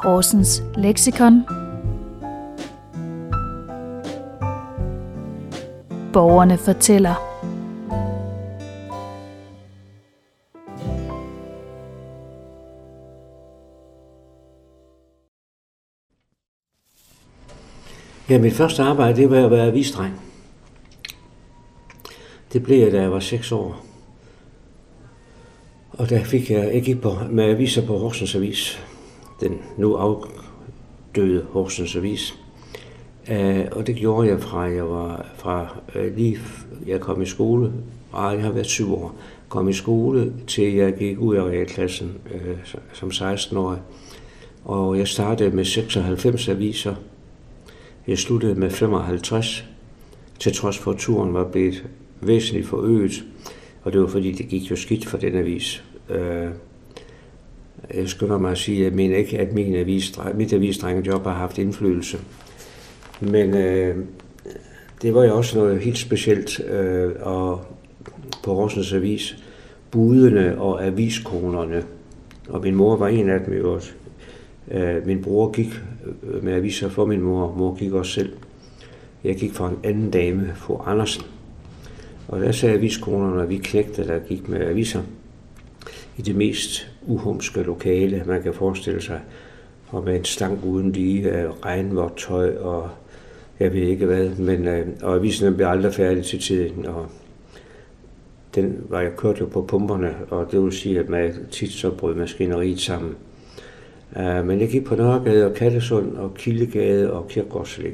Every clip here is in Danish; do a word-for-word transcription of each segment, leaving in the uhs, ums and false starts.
Horsens leksikon. Borgerne fortæller. Ja, mit første arbejde, det var at være avisdreng. Det blev jeg, da jeg var seks år. Og der fik jeg, jeg gik på, med aviser på Horsens Avis. Den nu afdøde Horsens Avis. Uh, og det gjorde jeg fra, jeg var fra uh, lige, jeg kom i skole, og jeg har været syv år, kom i skole til jeg gik ud af realklassen uh, som seksten-årig. Og jeg startede med seksoghalvfems aviser. Jeg sluttede med femoghalvtreds, til trods for at turen var blevet væsentligt forøget, og det var fordi, det gik jo skidt for den avis. Uh, jeg skynder mig at sige, at jeg mener ikke, at min avis, mit avisdrengejob har haft indflydelse. Men øh, det var jo også noget helt specielt, øh, og på Horsens Avis, budene og aviskronerne, og min mor var en af dem jo også. Øh, min bror gik med aviser for min mor, og mor gik også selv. Jeg gik for en anden dame, fru Andersen, og der sagde aviskronerne, at vi knægte, der gik med aviser i det mest uhumske lokale, man kan forestille sig, og med en stank uden lige, regnvådt tøj og jeg ved ikke hvad, men øh, og avisen blev aldrig færdig til tiden, og den var jeg kørt jo på pumperne, og det vil sige, at man tit så brød maskineriet sammen. Uh, men jeg gik på Nørregade og Kattesund og Kildegade og Kirkegårdsallé.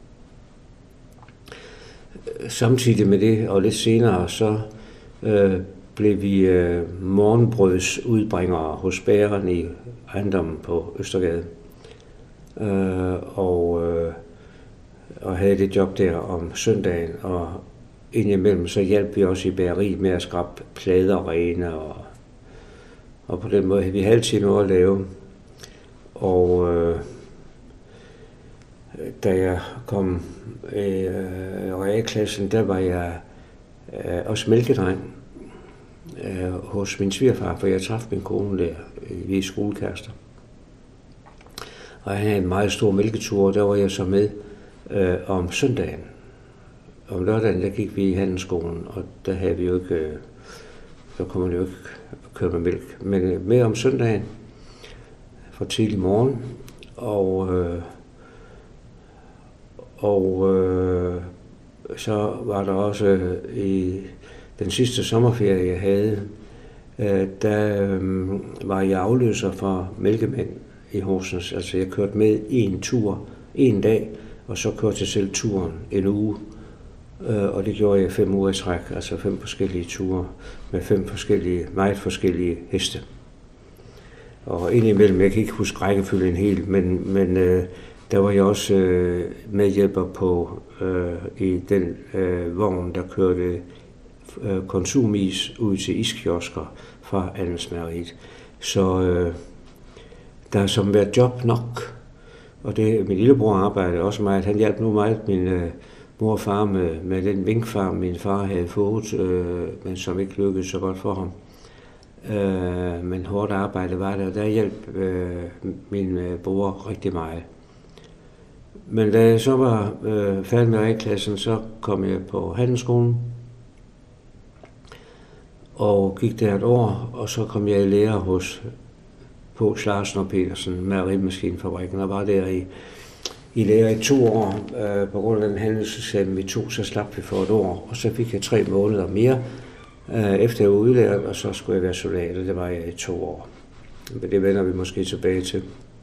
Samtidig med det, og lidt senere, så øh, blev vi øh, morgenbrødsudbringere hos bageren i ejendommen på Østergade. Uh, og øh, og havde det job der om søndagen, og indimellem så hjalp vi også i bageriet med at skrabe plader rene, og, og på den måde havde vi altid noget at lave. Og øh, da jeg kom i øh, realklassen, der var jeg øh, også mælkedreng øh, hos min svigerfar, for jeg traf min kone der, vi er skolekærester. Og han havde en meget stor mælketur, og der var jeg så med Øh, om søndagen. Om lørdagen, der gik vi i handelsskolen, og der havde vi jo ikke, øh, der kunne man jo ikke køre med mælk, men øh, med om søndagen, fra tidlig morgen, og, øh, og øh, så var der også øh, i den sidste sommerferie, jeg havde, øh, der øh, var jeg afløser for mælkemænd i Horsens, altså jeg kørte med en tur, en dag, og så kørte jeg selv turen en uge, og det gjorde jeg fem uger i træk, altså fem forskellige ture med fem forskellige, meget forskellige heste. Og indimellem, jeg kan ikke huske rækkefølgen helt, men, men øh, der var jeg også øh, medhjælper på øh, i den øh, vogn, der kørte øh, konsumis ud til iskiosker fra Andelsmejeriet. Så øh, der har som været job nok. Og det, min lillebror arbejdede også meget. Han hjalp nu meget min øh, mor og far med, med den minkfarm, min far havde fået, øh, men som ikke lykkedes så godt for ham. Øh, men hårdt arbejde var det, og der hjalp øh, min øh, bror rigtig meget. Men da jeg så var øh, færdig med realklassen, så kom jeg på handelsskolen og gik der et år, og så kom jeg i lære hos på Larsen og Petersen, mejerimaskinfabrikken, og var der i, i lære i to år. Øh, på grund af den handelseksamen vi tog, så slap vi for et år, og så fik jeg tre måneder mere, øh, efter jeg var udlært, og så skulle jeg være soldat, og det var jeg i to år. Men det vender vi måske tilbage til.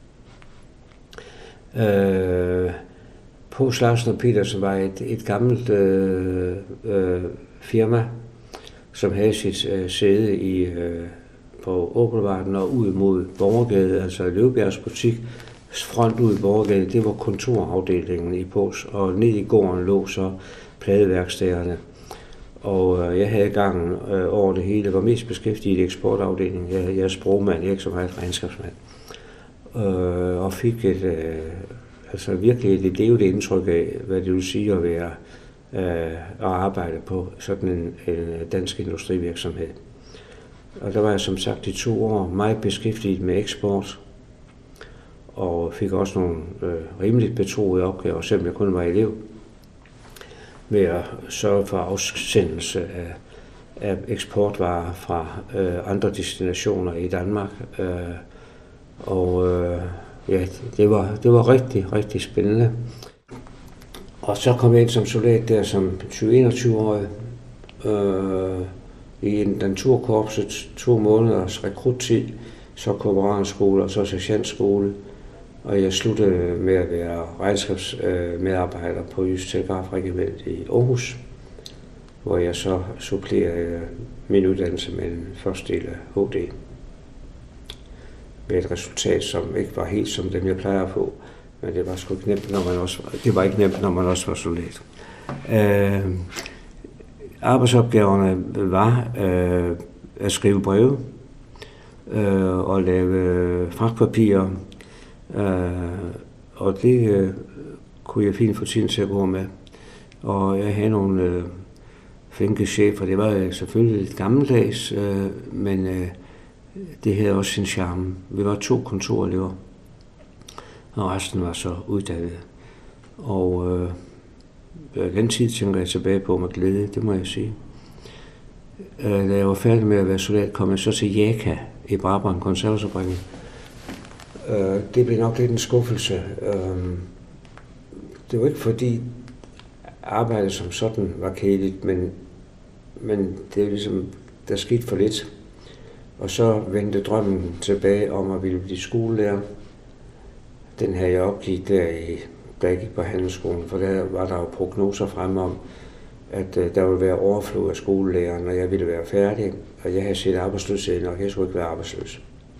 Øh, på Larsen og Petersen var et, et gammelt øh, øh, firma, som havde sit øh, sæde i øh, på Åbelvarden og ud mod Borgergade, altså Løvbjergs butik, front ud i Borgergade, det var kontorafdelingen i Pås, og ned i gården lå så pladeværkstederne. Og øh, jeg havde gangen øh, over det hele, var mest beskæftiget i eksportafdelingen. Jeg, jeg er sprogmand, jeg er ikke så meget regnskabsmand. Øh, og fik et, øh, altså virkelig et levet indtryk af, hvad det vil sige at være øh, at arbejde på sådan en, en dansk industrivirksomhed. Og der var jeg som sagt i to år meget beskæftiget med eksport. og fik også nogle øh, rimeligt betroede opgaver, selvom jeg kun var elev, med at sørge for afsendelse af, af eksportvarer fra øh, andre destinationer i Danmark. Øh, og øh, ja, det var, det var rigtig, rigtig spændende. Og så kom jeg ind som soldat der som tyve-enogtyve-årig øh, i intendenturkorpset, to måneders rekruttid, så korporalskole og så sergentskole. Og jeg sluttede med at være regnskabsmedarbejder på Jysk Telegrafregiment i Aarhus, hvor jeg så supplerede min uddannelse med den første del af H D. Med et resultat, som ikke var helt som dem, jeg plejer på, men det var sgu ikke nemt, når man også, det var ikke nemt, når man også var soldat. Øh, arbejdsopgaverne var øh, at skrive breve øh, og lave fragtpapirer, øh, og det øh, kunne jeg fint få tiden til at gå med. Og jeg havde nogle øh, flinke chefer, det var selvfølgelig lidt gammeldags, øh, men øh, det havde også sin charme. Vi var to kontorelever, og resten var så uddannet. Og øh, den tid tænker jeg tilbage på med glæde, det må jeg sige. Øh, da jeg var færdig med at være soldat, kom jeg så til Jaka i Brabrand konservesfabrik. Øh, det blev nok lidt en skuffelse. Øh, det var ikke fordi arbejdet som sådan var kedeligt, men, men det er ligesom, der skete for lidt. Og så vendte drømmen tilbage om at ville blive skolelærer. Den havde jeg opgivet der i, da jeg gik på handelsskolen, for der var der jo prognoser frem om, at uh, der ville være overflod af skolelærer, når jeg ville være færdig, og jeg havde set arbejdsløshed, og jeg skulle ikke være arbejdsløs.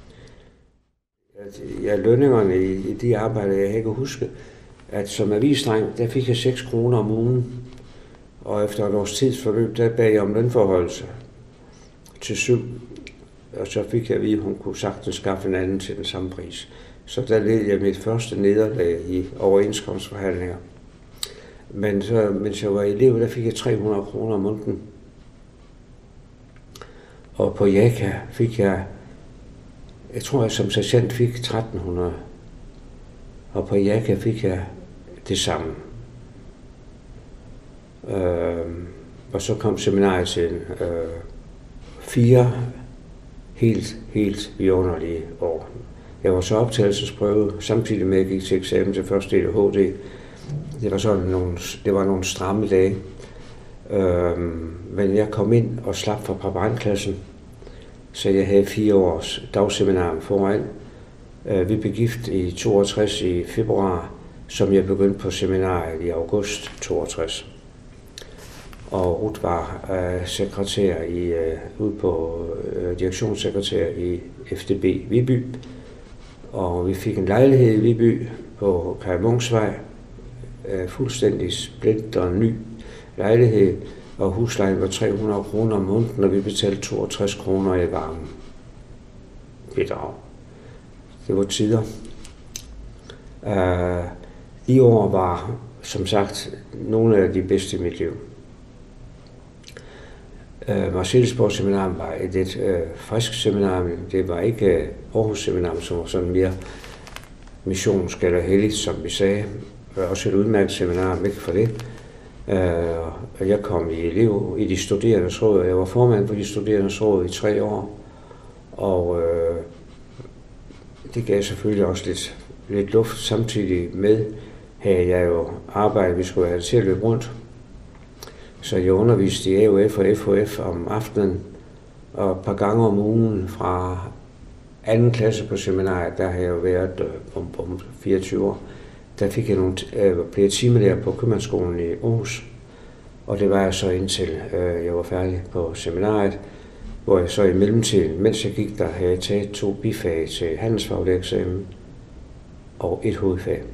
Ja, lønningerne i, i de arbejder, jeg ikke huske, at som avisdreng, der fik jeg seks kroner om ugen, og efter et års tidsforløb, der bad jeg om lønforholdelse til syv. Og så fik jeg at vide, at hun kunne sagtens skaffe en anden til den samme pris. Så der led jeg mit første nederlag i overenskomstforhandlinger. Men så, mens jeg var elev, der fik jeg tre hundrede kroner om måneden. Og på Jaka fik jeg, jeg tror jeg som sergent fik tretten hundrede. Og på Jaka fik jeg det samme. Øh, og så kom seminariet til øh, fire helt, helt vidunderlige år. Jeg var så optagelsesprøve, samtidig med at jeg gik til eksamen til første del af H D. Det var sådan nogle, det var nogle stramme dage. Øhm, men jeg kom ind og slap fra præparandklassen, så jeg havde fire års dagsseminarium foran. Øh, vi blev gift i toogtres i februar, som jeg begyndte på seminariet i august toogtres. Og Ruth var øh, sekretær i, øh, ude på øh, direktionssekretær i F D B Viby. Og vi fik en lejlighed i Viby på Kaj Munksvej, øh, fuldstændig splinter ny lejlighed, og huslejen var tre hundrede kroner om måneden, og vi betalte toogtres kroner i varmen. Bidrag. Det var tider. Øh, de år var, som sagt, nogle af de bedste i mit liv. Uh, Marselisborg Seminarium var et lidt uh, frisk seminarium. Det var ikke uh, Aarhus Seminarium, som var sådan mere missionsk eller helligt, som vi sagde. Det var også et udmærket seminarium, ikke for det. Uh, jeg kom i elev i de studerendes råd, jeg var formand for de studerendes råd i tre år. Og uh, det gav selvfølgelig også lidt, lidt luft. Samtidig med havde jeg jo arbejdet, vi skulle have det til at løbe rundt. Så jeg underviste i A U F og F H F om aftenen, og et par gange om ugen fra anden klasse på seminariet, der har jeg jo været om, om fireogtyve år. Der fik jeg nogle, øh, blev timelærer på købmandsskolen i Aarhus, og det var jeg så indtil øh, jeg var færdig på seminariet, hvor jeg så i mellemtiden, mens jeg gik der, havde jeg taget to bifag til handelsfaglig eksamen og et hovedfag.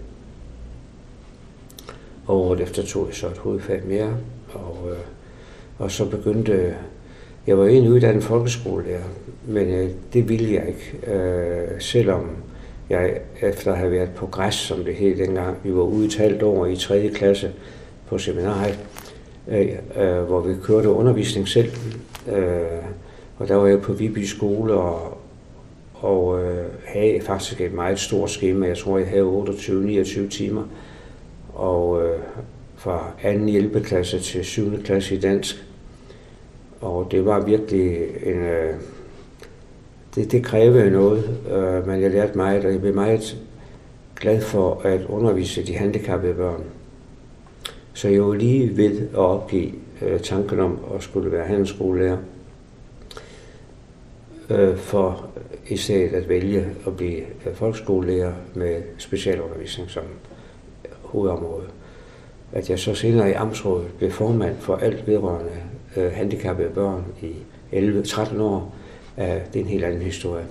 Og året efter tog jeg så et hovedfag mere. Og, øh, og så begyndte, jeg var egentlig uddannet folkeskolelærer, men øh, det ville jeg ikke, øh, selvom jeg efter at have været på græs, som det hed dengang, vi var ude et halvt år i tredje klasse på seminariet, øh, øh, hvor vi kørte undervisning selv, øh, og der var jeg på Viby skole og, og øh, havde faktisk et meget stort skema. Jeg tror, jeg havde otteogtyve niogtyve timer. Og øh, fra anden hjælpeklasse til syvende klasse i dansk. Og det var virkelig en... Øh, det, det krævede noget, øh, men jeg lærte meget, og jeg blev meget glad for at undervise de handicappede børn. Så jeg var lige ved at opgive øh, tanken om at skulle være handelsskolelærer, øh, for i stedet at vælge at blive øh, folkeskolelærer med specialundervisning som hovedområde. At jeg så senere i amtsrådet blev formand for alt vedrørende øh, handicappede børn i elleve tretten år. Øh, det er en helt anden historie.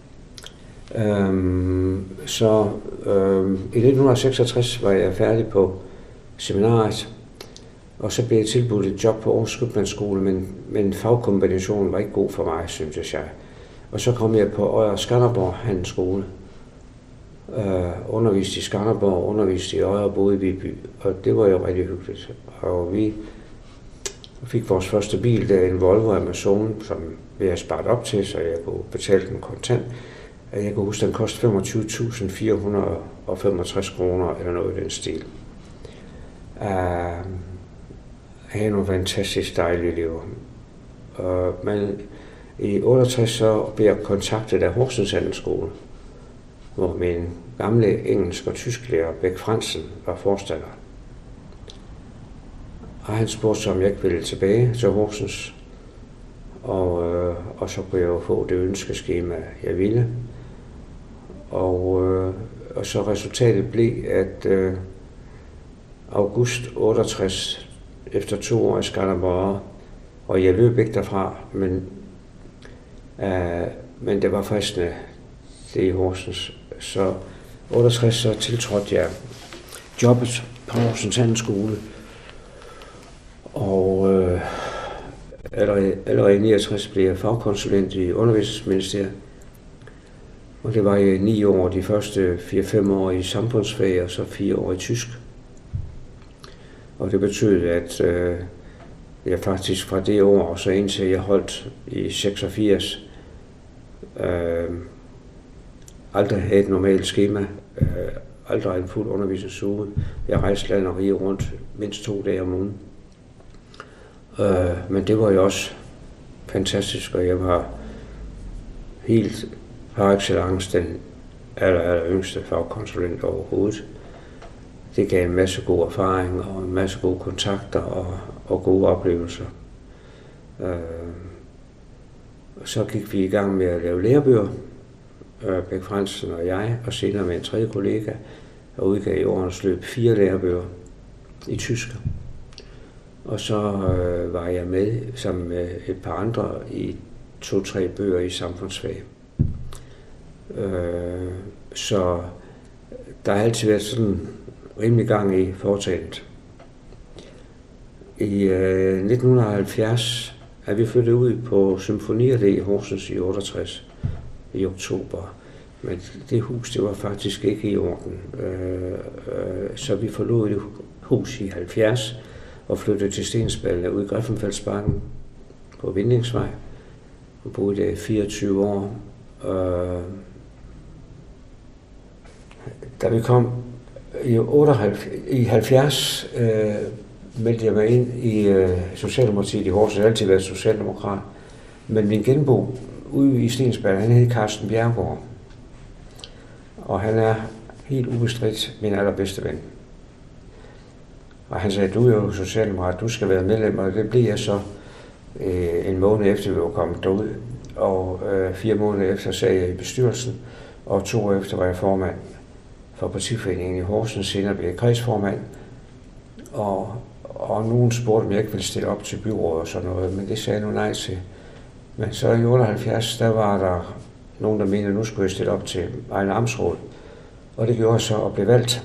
Øhm, så øhm, i nitten seksogtres var jeg færdig på seminariet, og så blev jeg tilbudt et job på Aarhus Købmandsskole, men, men fagkombinationen var ikke god for mig, synes jeg. Og så kom jeg på Odder Skanderborg Handelsskole, øh, underviste i Skanderborg, underviste i Odder og boede i Viby, og det var jo rigtig hyggeligt. Og vi fik vores første bil, der en Volvo Amazon, som vi havde sparet op til, så jeg kunne betale den kontant. Jeg kan huske, den kostede femogtyve tusind fire hundrede og femogtres kroner, eller noget i den stil. Uh, jeg havde nogle fantastisk dejlige liv. Uh, men i otteogtres så blev jeg kontaktet af Horsens Handelsskole, hvor min gamle engelsk- og tysklærer, Bæk Fransen, var forstander. Og han spurgte, om jeg ikke ville tilbage til Horsens, og, øh, og så kunne jeg jo få det ønskeskema, jeg ville. Og, øh, og så resultatet blev, at øh, august otteogtres, efter to år i Skanderborg, og jeg løb ikke derfra, men, øh, men det var fristende, det i Horsens. Så otteogtres så tiltrådte jeg jobbet på Horsens Handelsskole, og øh, allerede, allerede i niogtres blev jeg fagkonsulent i Undervisningsministeriet. Og det var i ni år, de første fire fem år i samfundsfag, og så fire år i tysk. Og det betød, at øh, jeg faktisk fra det år, og så indtil jeg holdt i seksogfirs, øh, aldrig havde et normalt skema, øh, aldrig en fuld undervisningsuge. Jeg rejste land og rige rundt mindst to dage om ugen. Øh, men det var jo også fantastisk, og jeg var helt par excellence den aller, aller yngste fagkonsulent overhovedet. Det gav en masse gode erfaringer og en masse gode kontakter og, og gode oplevelser. Øh, så gik vi i gang med at lave lærebøger, øh, Bæk Fransen og jeg, og senere med en tredje kollega, og udgav i årenes løb fire lærebøger i tysk. Og så øh, var jeg med sammen med et par andre i to-tre bøger i samfundsfag. Øh, så der har altid været sådan rimelig gang i foretagendet. I øh, nitten halvfjerds er vi flyttet ud på Symfoni Allé i Horsens i otteogtres i oktober. Men det hus, det var faktisk ikke i orden. Øh, øh, så vi forlod det hus i halvfjerds og flyttede til Stensballe ude i Griffenfeldsbakken på Vindingsvej. Og boede der i fireogtyve år. Øh, Da vi kom i, otteoghalvfjerds, i halvfjerds, øh, meldte jeg mig ind i øh, Socialdemokratiet i Horsens. Jeg har altid været socialdemokrat. Men min genbo ude i Stensballe, han hed Carsten Bjergård. Og han er helt ubestridt min allerbedste ven. Og han sagde, du er jo socialdemokrat, du skal være medlem, og det blev jeg så øh, en måned efter, vi var kommet derud. Og øh, fire måneder efter sad jeg i bestyrelsen, og to år efter var jeg formand for partiforeningen i Horsens, senere blev jeg kredsformand, og, og nogen spurgte, om jeg ikke ville stille op til byrådet og sådan noget, men det sagde jeg nu nej til. Men så i otteoghalvfjerds, der var der nogen, der mente, at nu skulle jeg stille op til egen amtsråd, og det gjorde jeg så og blev valgt.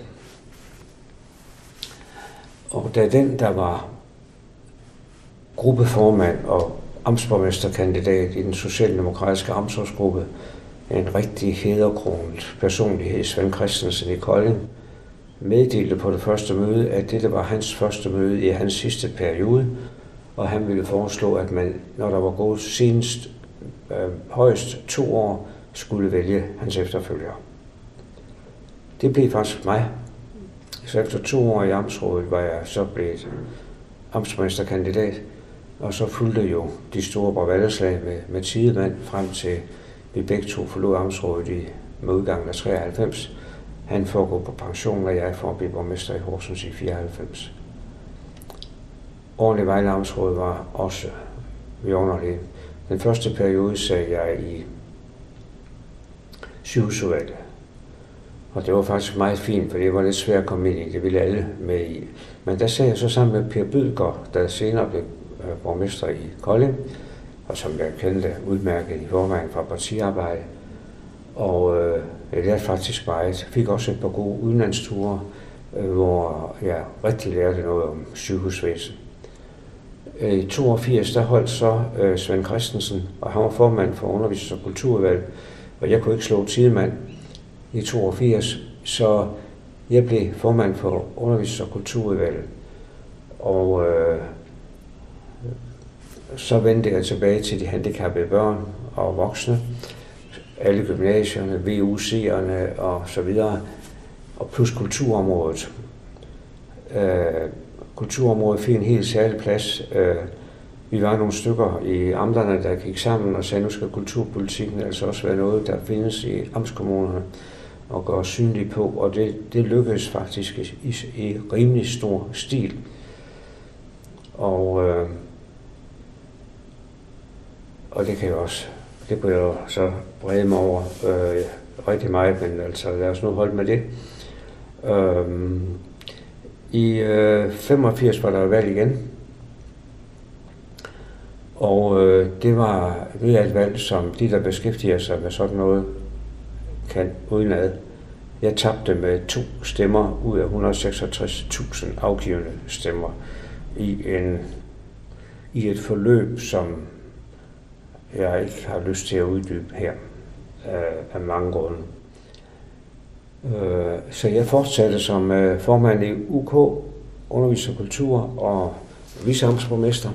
Og da den, der var gruppeformand og amtsborgmesterkandidat i den socialdemokratiske amtsrådsgruppe, en rigtig hæderkronet personlighed, Svend Christensen i Kolding, meddelte på det første møde, at dette var hans første møde i hans sidste periode, og han ville foreslå, at man, når der var gået senest øh, højst to år, skulle vælge hans efterfølger. Det blev faktisk mig. Så efter to år i amtsrådet var jeg så blevet amtsborgmesterkandidat, og så fulgte jo de store borgvalgslag med, med Tidemand frem til vi begge to forlod amtsrådet i, med udgangen af treoghalvfems. Han får gå på pension, og jeg får at blive borgmester i Horsens i fireoghalvfems. Årene i Vejle Amtsråd var også vidunderlige. Den første periode sad jeg i sygehusudvalget. Og det var faktisk meget fint, for det var lidt svært at komme ind i. Det ville alle med i. Men der sad jeg så sammen med Per Bødgaard, der senere blev borgmester i Kolding, og som jeg kendte udmærket i forvejen fra partiarbejde. Og øh, jeg lærte faktisk meget. Jeg fik også et par gode udenlandsture, øh, hvor jeg rigtig lærte noget om sygehusvæsen. I toogfirs der holdt så øh, Svend Christensen, og han var formand for Undervisnings- og Kulturudvalg, og jeg kunne ikke slå Tidemand i toogfirs, så jeg blev formand for Undervisnings- og Kulturudvalget. Og øh, så vendte jeg tilbage til de handicappede børn og voksne, alle gymnasierne, V U C'erne og så videre, og plus kulturområdet. Øh, kulturområdet fik en helt særlig plads. Øh, vi var nogle stykker i amterne, der gik sammen og sagde, nu skal kulturpolitikken altså også være noget, der findes i amtskommunerne og gøre synligt på, og det, det lykkedes faktisk i, i, i rimelig stor stil. Og, øh, og det kan jeg også, det kunne jeg jo så brede mig over øh, rigtig meget, men altså lad os nu holde med det. Øh, I øh, femogfirs var der valg igen, og øh, det var det er et valg, som de, der beskæftiger sig med sådan noget, kan udenad. Jeg tabte med to stemmer ud af et hundrede og seksogtres tusind afgivende stemmer i, en, i et forløb, som jeg ikke har lyst til at uddybe her af, af mange grunde. Øh, så jeg fortsatte som øh, formand i U K, Undervisning og Kultur og viceamtsborgmester,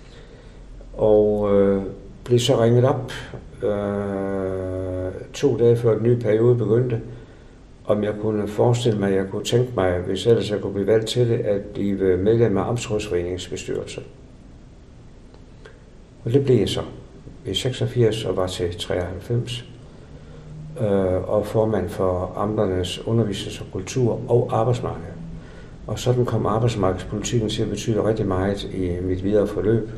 og øh, blev så ringet op øh, to dage før den nye periode begyndte, om jeg kunne forestille mig, at jeg kunne tænke mig, hvis ellers jeg kunne blive valgt til det, at blive medlem af Amtsrådsforeningens bestyrelse. Og det blev jeg så i seksogfirs og var til treoghalvfems, øh, og formand for amternes undervisnings- og kultur og arbejdsmarked. Og sådan kom arbejdsmarkedspolitikken til at betyde rigtig meget i mit videre forløb.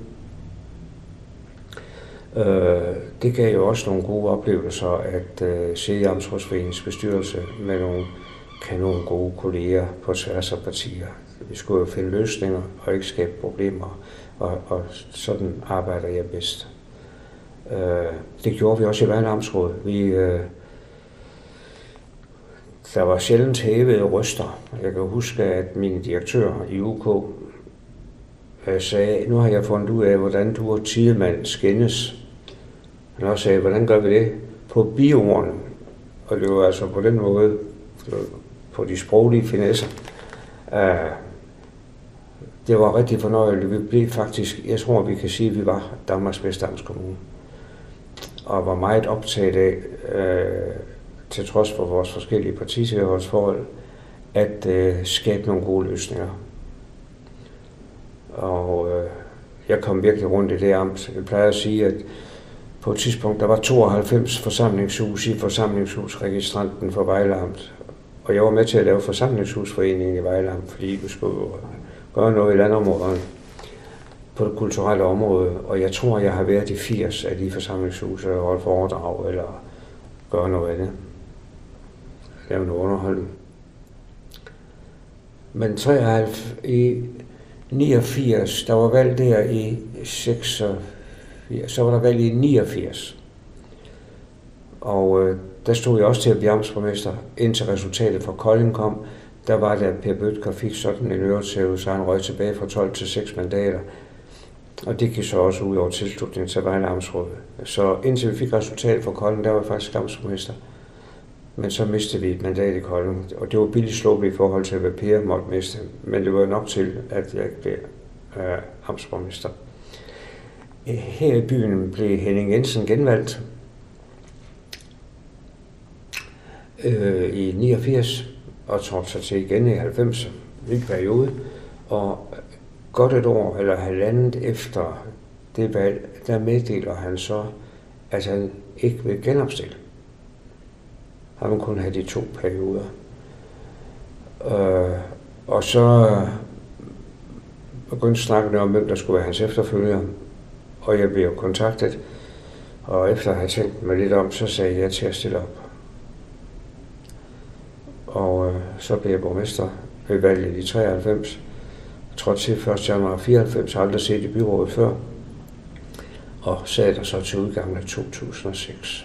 Øh, det gav jo også nogle gode oplevelser at øh, sidde i Amtsrådsforeningens bestyrelse med nogle kanon gode kolleger på tværs af partier. Vi skulle jo finde løsninger og ikke skabe problemer, og, og sådan arbejder jeg bedst. Øh, det gjorde vi også i Vejle Amtsråd. Vi, øh, der var sjældent hævede røster. Jeg kan huske, at min direktør i U K øh, sagde, nu har jeg fundet ud af, hvordan du og Tidemand skændes. Han også sagde, hvordan gør vi det? På bioorden. Og det var altså på den måde, på de sproglige finesser. Uh, det var rigtig fornøjeligt. Vi blev faktisk, jeg tror, vi kan sige, at vi var Danmarks bedste amtskommune. Og var meget optaget af, uh, til trods for vores forskellige partitilhørsforhold, at uh, skabe nogle gode løsninger. Og uh, jeg kom virkelig rundt i det amt. Jeg plejer at sige, at på et tidspunkt, der var tooghalvfems forsamlingshus i forsamlingshusregistranten for Vejle Amt. Og jeg var med til at lave forsamlingshusforeningen i Vejle Amt, fordi vi skulle gøre noget i landområderne på det kulturelle område. Og jeg tror, jeg har været i firs af de forsamlingshuse, og holdt foredrag eller gøre noget andet. Lave noget underholdning. Men treoghalvfems, i niogfirs, der var valg der i seksogfirs, så var der valg i niogfirs. Og øh, der stod jeg også til at blive amtsborgmester, indtil resultatet fra Kolding kom. Der var det, at Per Bødgaard fik sådan en øretæve, så han røg tilbage fra tolv til seks mandater. Og det gik så også ud over tilslutning til Vejle Amtsråd. Så indtil vi fik resultatet fra Kolding, der var jeg faktisk amtsborgmester. Men så mistede vi et mandat i Kolding, og det var billigt sluppet i forhold til, hvad Per måtte miste. Men det var nok til, at jeg blev øh, amtsborgmester. Her i byen blev Henning Jensen genvalgt, øh, i niogfirs og trådte sig til igen i halvfems, ny periode. Og godt et år eller halvandet efter det valg, der meddeler han så, at han ikke vil genopstille. Han vil kun have de to perioder. Øh, og så begyndte snakken om, hvem der skulle være hans efterfølger. Og jeg blev kontaktet, og efter at have tænkt mig lidt om, så sagde jeg til at stille op. Og øh, så blev jeg borgmester ved valget i treoghalvfems. Trådte til første januar fireoghalvfems, har aldrig set i byrådet før. Og sad der så til udgangen af to tusind og seks.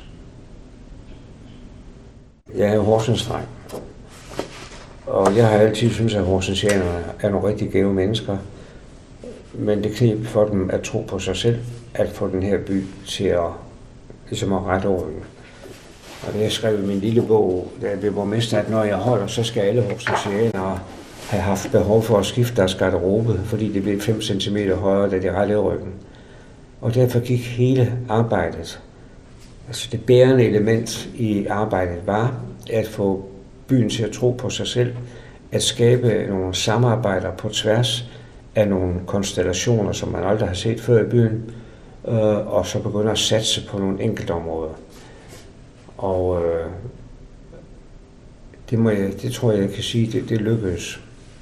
Jeg er jo Horsens-dreng. Og jeg har altid syntes, at horsensianerne er nogle rigtig gave mennesker. Men det kneb for dem at tro på sig selv, at få den her by til at, ligesom at rette orden. Og det jeg skrev i min lille bog, da jeg blev borgmester, at når jeg holder, så skal alle horsensianere have haft behov for at skifte deres garderobe, fordi det blev fem centimeter højere, da de rettede ryggen. Og derfor gik hele arbejdet, altså det bærende element i arbejdet var at få byen til at tro på sig selv, at skabe nogle samarbejder på tværs af nogle konstellationer, som man aldrig har set før i byen, øh, og så begynde at satse på nogle enkelte områder. Og øh, det, må jeg, det tror jeg, jeg kan sige, det, det lykkedes.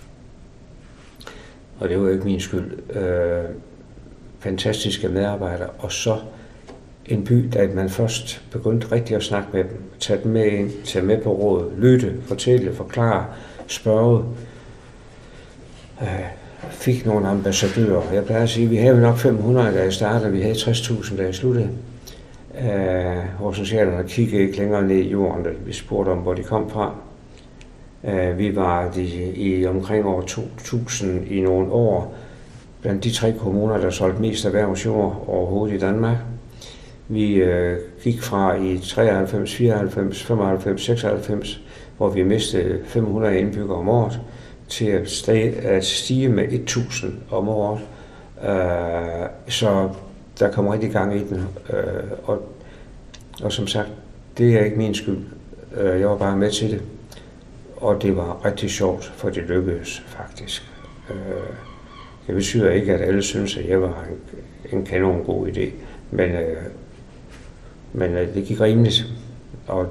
Og det var ikke min skyld. Øh, fantastiske medarbejdere, og så en by, da man først begyndte rigtig at snakke med dem, tage dem med ind, tage med på råd, lytte, fortælle, forklare, spørge, øh, fik nogle ambassadører. Jeg plejer at sige, at vi havde nok fem hundrede, da jeg startede, vi havde tres tusind, da jeg sluttede. Øh, Horsensianerne kiggede ikke længere ned i jorden, da vi spurgte om, hvor de kom fra. Øh, vi var de, i omkring over to tusind i nogle år, blandt de tre kommuner, der solgte mest erhvervsjord overhovedet i Danmark. Vi øh, gik fra i treoghalvfems, fireoghalvfems, femoghalvfems, seksoghalvfems, hvor vi mistede fem hundrede indbyggere om året, til at stige, at stige med tusind om året. Øh, så der kom rigtig gang i den. Øh, og, og som sagt, det er ikke min skyld. Øh, jeg var bare med til det. Og det var rigtig sjovt, for det lykkedes faktisk. Øh, det betyder ikke, at alle synes, at jeg var en, en kanon god idé. Men, øh, men øh, det gik rimeligt. Og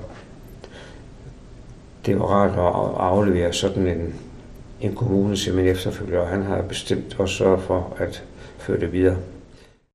det var rart at aflevere sådan en, en kommune til min efterfølger, og han har bestemt også sørget for at føre det videre.